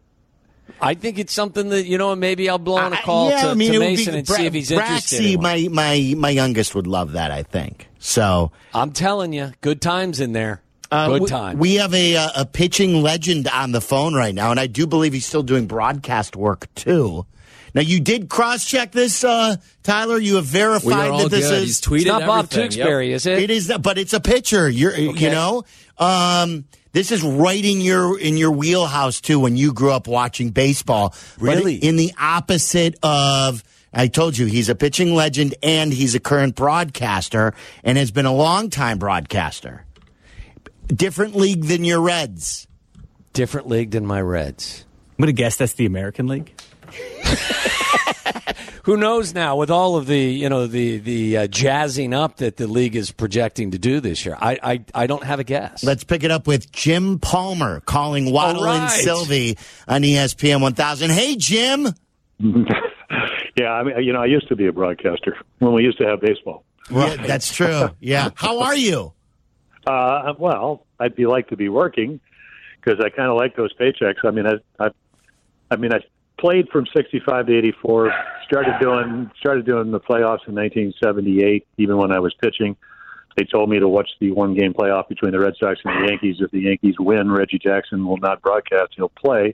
I think it's something that, you know, maybe I'll blow on a call yeah, to, I mean, to it would be- Mason and Bra- see if he's interested. Braxy, in one. my, my, my youngest, would love that, I think. So. I'm telling you, good times in there. Uh, good we- times. We have a, uh, a pitching legend on the phone right now, and I do believe he's still doing broadcast work, too. Now, you did cross-check this, uh, Tyler. You have verified We are all that this good. is. He's tweeted It's not Bob everything. Tewksbury, Yep. is it? It is, but it's a pitcher. You're, you know, um, this is right in your in your wheelhouse too. When you grew up watching baseball, But Really? in the opposite of, I told you, he's a pitching legend and he's a current broadcaster and has been a long-time broadcaster. Different league than your Reds. Different league than my Reds. I'm going to guess that's the American League. Who knows now with all of the, you know, the the uh, jazzing up that the league is projecting to do this year? I I, I don't have a guess. Let's pick it up with Jim Palmer calling Waddle All and right. Sylvie on E S P N one thousand. Hey, Jim. Yeah, I mean, you know, I used to be a broadcaster when we used to have baseball. Yeah, that's true. Yeah. How are you? Uh, well, I'd be like to be working because I kind of like those paychecks. I mean, I, I, I mean, I played from sixty-five to eighty-four. Started doing started doing the playoffs in nineteen seventy-eight, even when I was pitching. they told me to watch the one-game playoff between the Red Sox and the Yankees. If the Yankees win, Reggie Jackson will not broadcast; he'll play.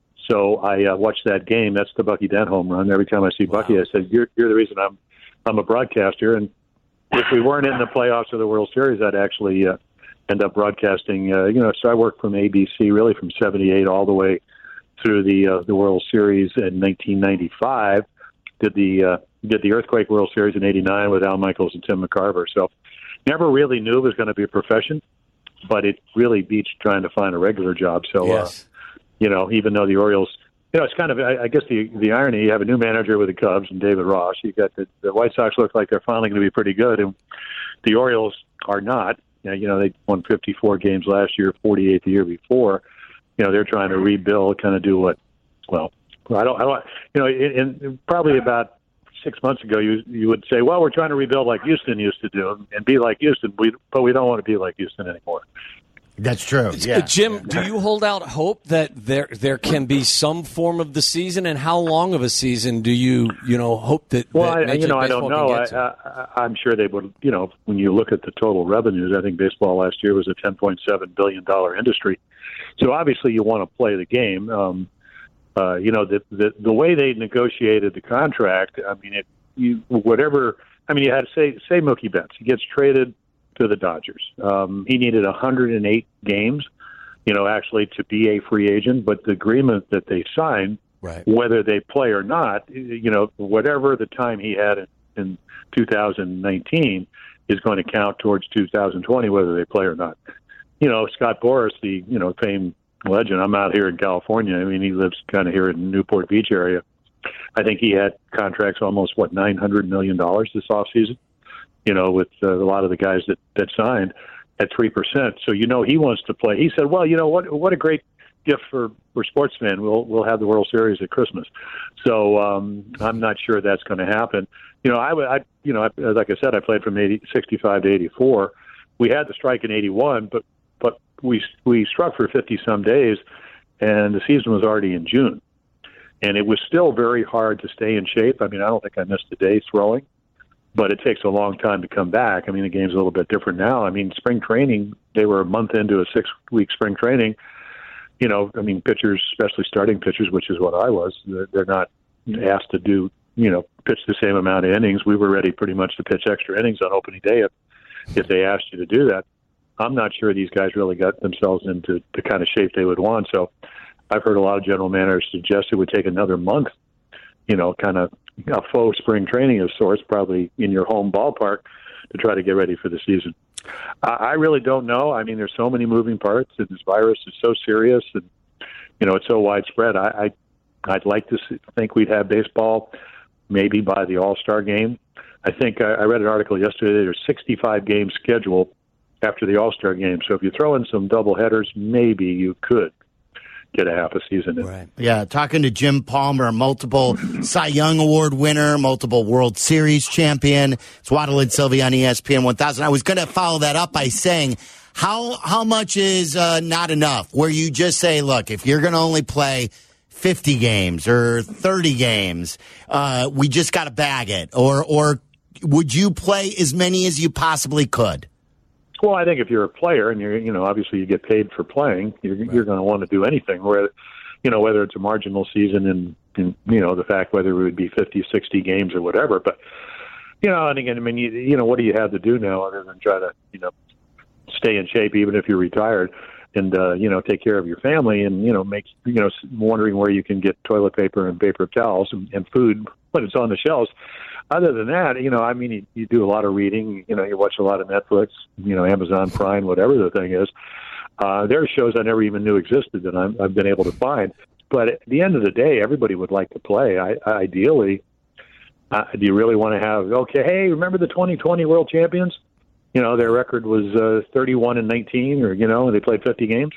So I uh, watched that game. That's the Bucky Dent home run. Every time I see wow. Bucky, I said, "You're you're the reason I'm I'm a broadcaster." And if we weren't in the playoffs of the World Series, I'd actually uh, end up broadcasting. Uh, you know, so I worked from A B C really from seventy-eight all the way through the uh, the World Series in nineteen ninety-five. Did the uh, did the Earthquake World Series in eighty-nine with Al Michaels and Tim McCarver. So never really knew it was going to be a profession, but it really beats trying to find a regular job. So, yes. uh, you know, even though the Orioles, you know, it's kind of, I, I guess the the irony, you have a new manager with the Cubs and David Ross. You got the, the White Sox look like they're finally going to be pretty good, and the Orioles are not. You know, they won fifty-four games last year, forty-eight the year before. You know, they're trying to rebuild, kind of do what, well, I don't, I don't you know, in, in probably about six months ago, you you would say, well, we're trying to rebuild like Houston used to do and be like Houston, we, but we don't want to be like Houston anymore. That's true. Yeah. Jim, do you hold out hope that there there can be some form of the season, and how long of a season do you you know hope that? Well, that I, you know, I don't know. I, I, I'm sure they would. You know, when you look at the total revenues, I think baseball last year was a ten point seven billion dollar industry. So obviously, you want to play the game. Um, uh, you know, the, the the way they negotiated the contract. I mean, it you whatever. I mean, you had to say say Mookie Betts. He gets traded to the Dodgers. Um, he needed one hundred eight games, you know, actually to be a free agent. But the agreement that they signed, right. whether they play or not, you know, whatever the time he had in, in two thousand nineteen is going to count towards two thousand twenty, whether they play or not. You know, Scott Boras, the, you know, famed legend, I'm out here in California. I mean, he lives kind of here in the Newport Beach area. I think he had contracts almost, what, nine hundred million dollars this offseason. You know, with uh, a lot of the guys that, that signed at three percent. So, you know, he wants to play. He said, well, you know, what what a great gift for, for sportsmen. We'll we'll have the World Series at Christmas. So um, I'm not sure that's going to happen. You know, I, I you know, I, like I said, I played from eighty, sixty-five to eighty-four. We had the strike in eighty-one, but but we we struck for fifty-some days, and the season was already in June. And it was still very hard to stay in shape. I mean, I don't think I missed a day throwing. But it takes a long time to come back. I mean, the game's a little bit different now. I mean, spring training, they were a month into a six-week spring training. You know, I mean, pitchers, especially starting pitchers, which is what I was, they're not asked to do, you know, pitch the same amount of innings. We were ready pretty much to pitch extra innings on opening day if, if they asked you to do that. I'm not sure these guys really got themselves into the kind of shape they would want. So I've heard a lot of general managers suggest it would take another month, you know, kind of a faux spring training of sorts, probably in your home ballpark, to try to get ready for the season. I, I really don't know. I mean, there's so many moving parts, and this virus is so serious, and you know, it's so widespread. I, I I'd like to see, think we'd have baseball maybe by the All-Star game. I think I, I read an article yesterday. There's sixty-five games scheduled after the All-Star game. So if you throw in some double headers, maybe you could get a half a season in. Right. Yeah, talking to Jim Palmer, multiple Cy Young Award winner, multiple World Series champion. It's Waddle and Sylvie on E S P N one thousand. I was going to follow that up by saying, how how much is uh, not enough? Where you just say, look, if you're going to only play fifty games or thirty games, uh, we just got to bag it. Or or would you play as many as you possibly could? Well, I think if you're a player and you're, you know, obviously you get paid for playing, you're, right. you're going to want to do anything. Where, you know, whether it's a marginal season and, and, you know, the fact whether it would be fifty, sixty games or whatever. But, you know, and again, I mean, you, you know, what do you have to do now other than try to, you know, stay in shape even if you're retired and, uh, you know, take care of your family and, you know, make, you know, wondering where you can get toilet paper and paper towels and, and food when it's on the shelves. Other than that, you know, I mean, you, you do a lot of reading, you know, you watch a lot of Netflix, you know, Amazon Prime, whatever the thing is. Uh, there are shows I never even knew existed that I'm, I've been able to find. But at the end of the day, everybody would like to play. I, ideally, uh, do you really want to have, okay, hey, remember the twenty twenty World Champions? You know, their record was uh, thirty-one and nineteen, or, you know, and they played fifty games.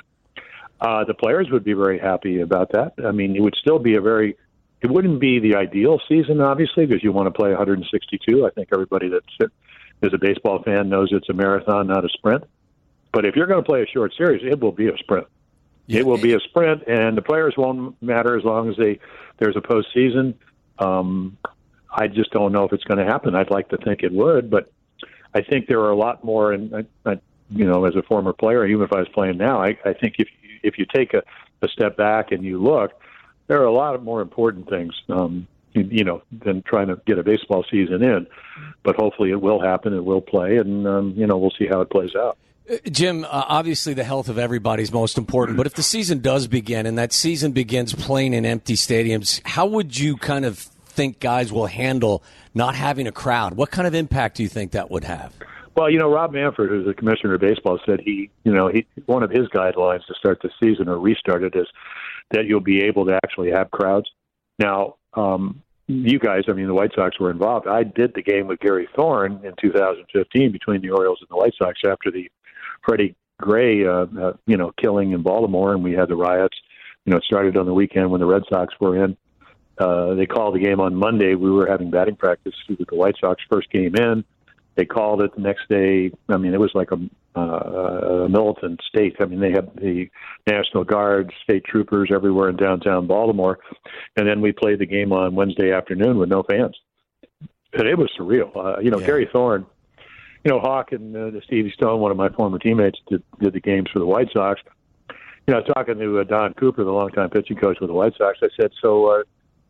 Uh, the players would be very happy about that. I mean, it would still be a very... It wouldn't be the ideal season, obviously, because you want to play one hundred sixty-two. I think everybody that is a baseball fan knows it's a marathon, not a sprint. But if you're going to play a short series, it will be a sprint. Yeah. It will be a sprint, and the players won't matter as long as they there's a postseason. Um, I just don't know if it's going to happen. I'd like to think it would, but I think there are a lot more, and I, I, you know, as a former player, even if I was playing now, I, I think if you, if you take a, a step back and you look, there are a lot of more important things, um, you, you know, than trying to get a baseball season in. But hopefully it will happen, it will play, and, um, you know, we'll see how it plays out. Jim, uh, obviously the health of everybody is most important, but if the season does begin and that season begins playing in empty stadiums, how would you kind of think guys will handle not having a crowd? What kind of impact do you think that would have? Well, you know, Rob Manfred, who's the commissioner of baseball, said he, you know, he one of his guidelines to start the season or restart it is that you'll be able to actually have crowds. Now, um, you guys, I mean, the White Sox were involved. I did the game with Gary Thorne in two thousand fifteen between the Orioles and the White Sox after the Freddie Gray, uh, uh, you know, killing in Baltimore, and we had the riots. You know, it started on the weekend when the Red Sox were in. Uh, they called the game on Monday. We were having batting practice with the White Sox first game in. They called it the next day. I mean, it was like a, uh, a militant state. I mean, they had the National Guard, state troopers everywhere in downtown Baltimore. And then we played the game on Wednesday afternoon with no fans. And it was surreal. Uh, you know, yeah. Gary Thorne, you know, Hawk and uh, Stevie Stone, one of my former teammates, did, did the games for the White Sox. You know, I was talking to uh, Don Cooper, the longtime pitching coach with the White Sox. I said, so, uh,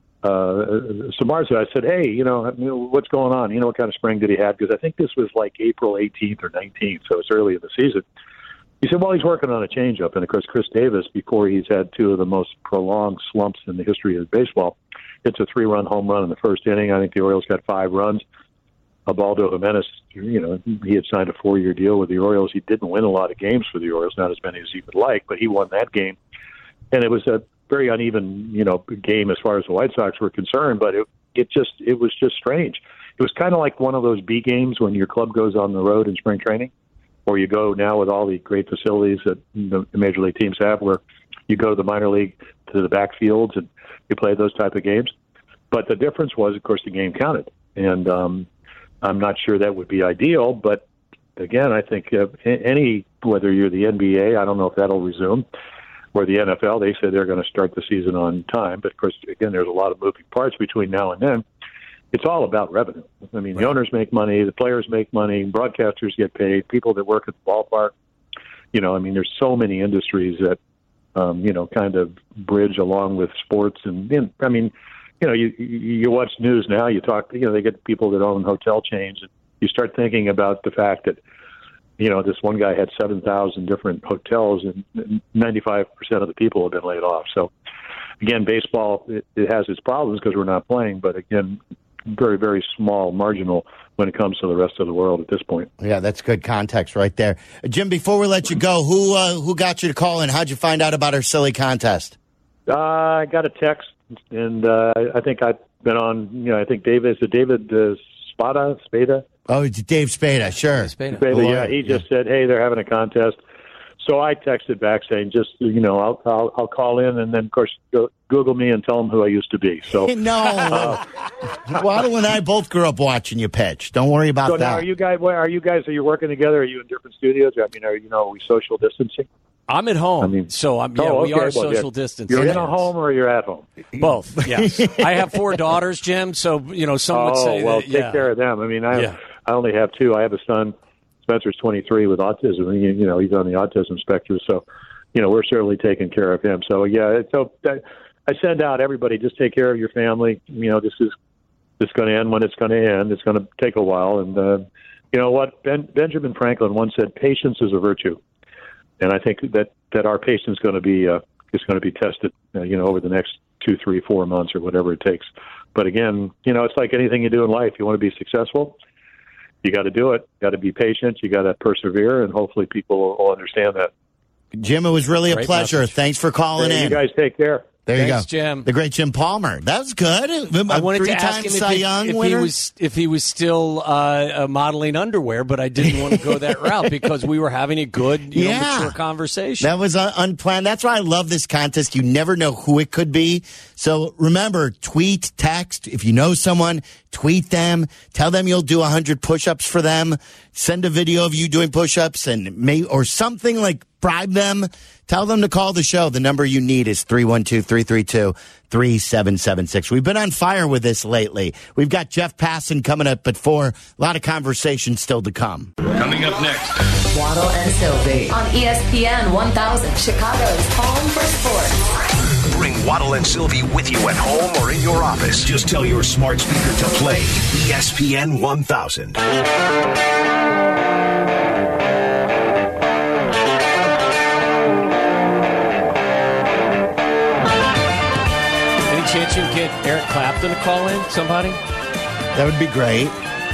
uh, Samardzija, I said, hey, you know, what's going on? You know, what kind of spring did he have? Because I think this was like April eighteenth or nineteenth, so it's early in the season. He said, well, he's working on a changeup. And, of course, Chris Davis, before he's had two of the most prolonged slumps in the history of baseball, it's a three-run home run in the first inning. I think the Orioles got five runs. Ubaldo Jimenez, you know, he had signed a four-year deal with the Orioles. He didn't win a lot of games for the Orioles, not as many as he would like, but he won that game. And it was a very uneven, you know, game as far as the White Sox were concerned, but it it just it was just strange. It was kind of like one of those B games when your club goes on the road in spring training, or you go now with all the great facilities that the major league teams have, where you go to the minor league to the backfields and you play those type of games. But the difference was, of course, the game counted, and um, I'm not sure that would be ideal, but again, I think uh, any, whether you're the N B A, I don't know if that'll resume, or the N F L, they say they're going to start the season on time. But, of course, again, there's a lot of moving parts between now and then. It's all about revenue. I mean, right. The owners make money, the players make money, broadcasters get paid, people that work at the ballpark. You know, I mean, there's so many industries that, um, you know, kind of bridge along with sports. And, and I mean, you know, you you watch news now, you talk, you know, they get people that own hotel chains, and you start thinking about the fact that, you know, this one guy had seven thousand different hotels, and ninety-five percent of the people have been laid off. So, again, baseball, it, it has its problems because we're not playing, but, again, very, very small, marginal when it comes to the rest of the world at this point. Yeah, that's good context right there. Jim, before we let you go, who uh, who got you to call in? How'd you find out about our silly contest? Uh, I got a text. And uh, I think I've been on, you know, I think David, is it David uh, Spada, Spada? Oh, it's Dave Spada, sure. Spada, Spada yeah. He just yeah. said, hey, they're having a contest. So I texted back saying, just, you know, I'll I'll, I'll call in, and then, of course, go, Google me and tell them who I used to be. So No. Uh, Waddle and I both grew up watching you pitch. Don't worry about so that. So now are you guys, are you guys, are you working together? Are you in different studios? I mean, are you know, are we social distancing? I'm at home, I mean, so I'm, yeah, oh, okay. we are well, social yeah. distancing. You're in a home or you're at home? Both, yes. I have four daughters, Jim, so, you know, some oh, would say well, that, take yeah. care of them. I mean, I, yeah. I only have two. I have a son, Spencer's twenty-three with autism. You, you know, he's on the autism spectrum, so, you know, we're certainly taking care of him. So, yeah, so I, I send out everybody, just take care of your family. You know, this is this is going to end when it's going to end. It's going to take a while. And, uh, you know what? Ben, Benjamin Franklin once said, patience is a virtue. And I think that, that our patience is going to be uh, is going to be tested, uh, you know, over the next two, three, four months or whatever it takes. But again, you know, it's like anything you do in life. You want to be successful, you got to do it. You got to be patient. You got to persevere, and hopefully people will, will understand that. Jim, it was really Great a pleasure. message. Thanks for calling hey, in. You guys take care. There you Thanks, go, Jim. The great Jim Palmer. That was good. I wanted Three to ask him if, Cy he, Young if he winner. was if he was still uh, uh, modeling underwear, but I didn't want to go that route because we were having a good, you yeah. know, mature conversation. That was uh, unplanned. That's why I love this contest. You never know who it could be. So remember, tweet, text. If you know someone, tweet them, tell them you'll do one hundred push-ups for them, send a video of you doing push-ups and may, or something like bribe them. Tell them to call the show. The number you need is three one two, three three two, three seven seven six. We've been on fire with this lately. We've got Jeff Passan coming up at four. A lot of conversation still to come. Coming up next. Waddle and Sylvie on E S P N one thousand, Chicago's home for sports. Bring Waddle and Sylvie with you at home or in your office. Just tell your smart speaker to play E S P N one thousand. Chance you can get Eric Clapton to call in, somebody? That would be great.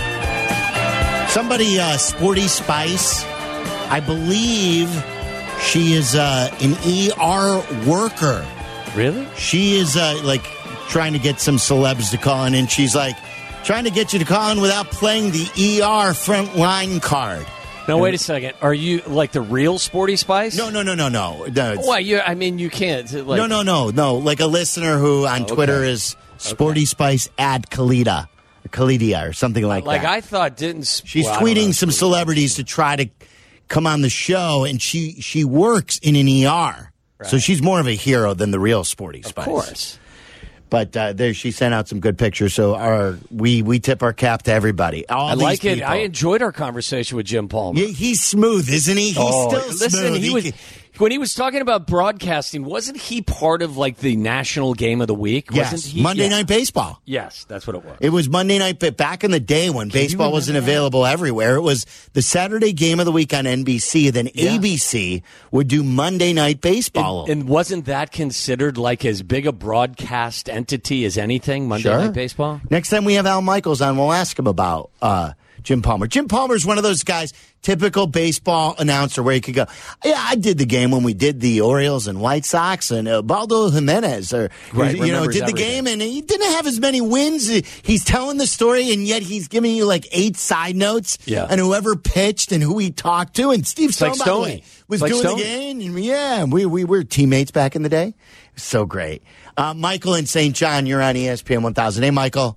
Somebody, uh, Sporty Spice, I believe she is uh, an E R worker. Really? She is uh, like trying to get some celebs to call in, and she's like trying to get you to call in without playing the E R front line card. No, wait a second. Are you like the real Sporty Spice? No, no, no, no, no. no Well, you, I mean, you can't. Like, no, no, no, no. Like a listener who on Oh, okay. Twitter is Sporty Okay. Spice at Kalida, Kalidia, or something like, like that. I thought didn't. She's well, I don't know. tweeting some celebrities to try to come on the show, and she she works in an E R, Right. so she's more of a hero than the real Sporty Spice. Of course. But uh, there, she sent out some good pictures. So our we we tip our cap to everybody. All I these like it. people. I enjoyed our conversation with Jim Palmer. Yeah, he's smooth, isn't he? He's Oh, still listen, smooth. he was when he was talking about broadcasting. Wasn't he part of like the national game of the week? Yes, Wasn't he? Monday Yeah. Night Baseball. Yes, that's what it was. It was Monday night, but back in the day when baseball wasn't available everywhere, it was the Saturday game of the week on N B C. Then Yeah. A B C would do Monday Night Baseball. And, and wasn't that considered like as big a broadcast entity as anything? Monday Sure. Night Baseball. Next time we have Al Michaels on, we'll ask him about uh, Jim Palmer. Jim Palmer's one of those guys, typical baseball announcer, where you could go, yeah, I did the game when we did the Orioles and White Sox, and uh, Baldo Jimenez, or Right, you know, remembers did the everything. game, and he didn't have as many wins. He's telling the story, and yet he's giving you like eight side notes, Yeah. and whoever pitched and who he talked to, and Steve It's like Stone, by the Stoney. way, was It's like doing Stoney. the game, and yeah, we we were teammates back in the day. So great. Uh, Michael in Saint John, you're on E S P N one thousand. Hey, Michael.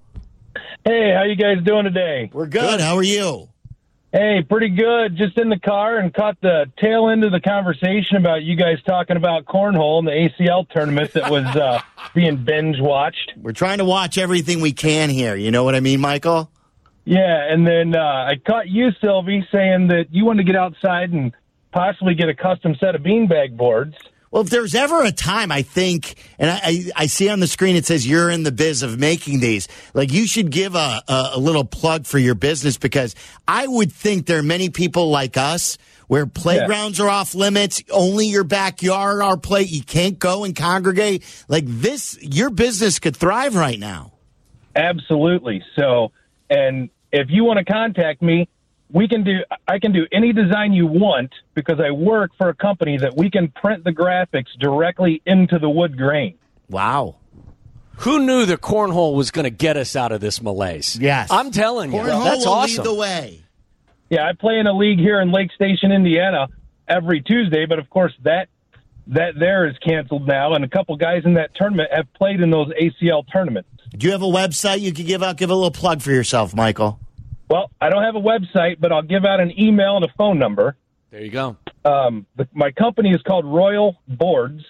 Hey, how you guys doing today? We're good. How are you? Hey, pretty good. Just in the car and caught the tail end of the conversation about you guys talking about cornhole and the A C L tournament that was uh, being binge watched. We're trying to watch everything we can here. You know what I mean, Michael? Yeah, and then uh, I caught you, Sylvie, saying that you wanted to get outside and possibly get a custom set of beanbag boards. Well, if there's ever a time, I think, and I, I, I see on the screen it says you're in the biz of making these, like you should give a, a, a little plug for your business, because I would think there are many people like us where playgrounds yeah. are off limits, only your backyard are play, you can't go and congregate. Like this, your business could thrive right now. Absolutely. So, and if you want to contact me, we can do, I can do any design you want, because I work for a company that we can print the graphics directly into the wood grain. Wow. Who knew the cornhole was going to get us out of this malaise? Yes. I'm telling you. Cornhole That's will awesome. lead the way. Yeah, I play in a league here in Lake Station, Indiana, every Tuesday, but of course that that there is canceled now, and a couple guys in that tournament have played in those A C L tournaments. Do you have a website you could give out? Give a little plug for yourself, Michael. Well, I don't have a website, but I'll give out an email and a phone number. There you go. Um, the, my company is called Royal Boards,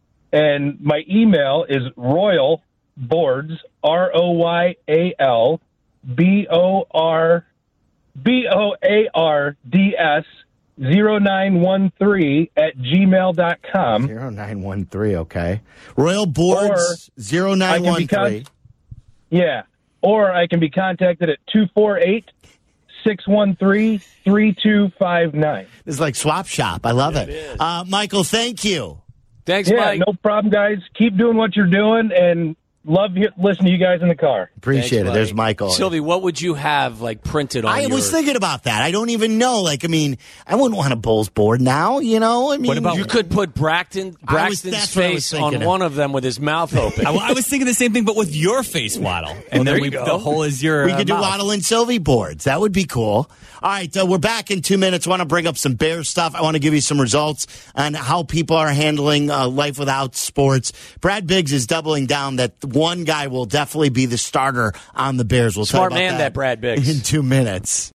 and my email is Royal Boards, R O Y A L B O R B O A R D S zero nine one three at gmail dot com. zero nine one three, okay. Royal Boards zero nine one three. Yeah. Or I can be contacted at two four eight, six one three, three two five nine. This is like Swap Shop. I love it. it. Uh, Michael, thank you. Thanks, yeah, Mike. No problem, guys. Keep doing what you're doing, and love he- listening to you guys in the car. Appreciate Thanks, it. There's Michael. Sylvie, what would you have like printed on I your... was thinking about that. I don't even know. Like, I mean, I wouldn't want a Bulls board now, you know? I mean, What about you could put Braxton Braxton's that's what I was face on thinking of. one of them with his mouth open. I, I was thinking the same thing, but with your face, Waddle. And there then you we, go. the hole is your we uh, could do mouth. Waddle and Sylvie boards. That would be cool. All right, uh, we're back in two minutes. I want to bring up some Bears stuff. I want to give you some results on how people are handling uh, life without sports. Brad Biggs is doubling down that one guy will definitely be the starter on the Bears. We'll Smart talk about man, that, that Brad Biggs. in two minutes.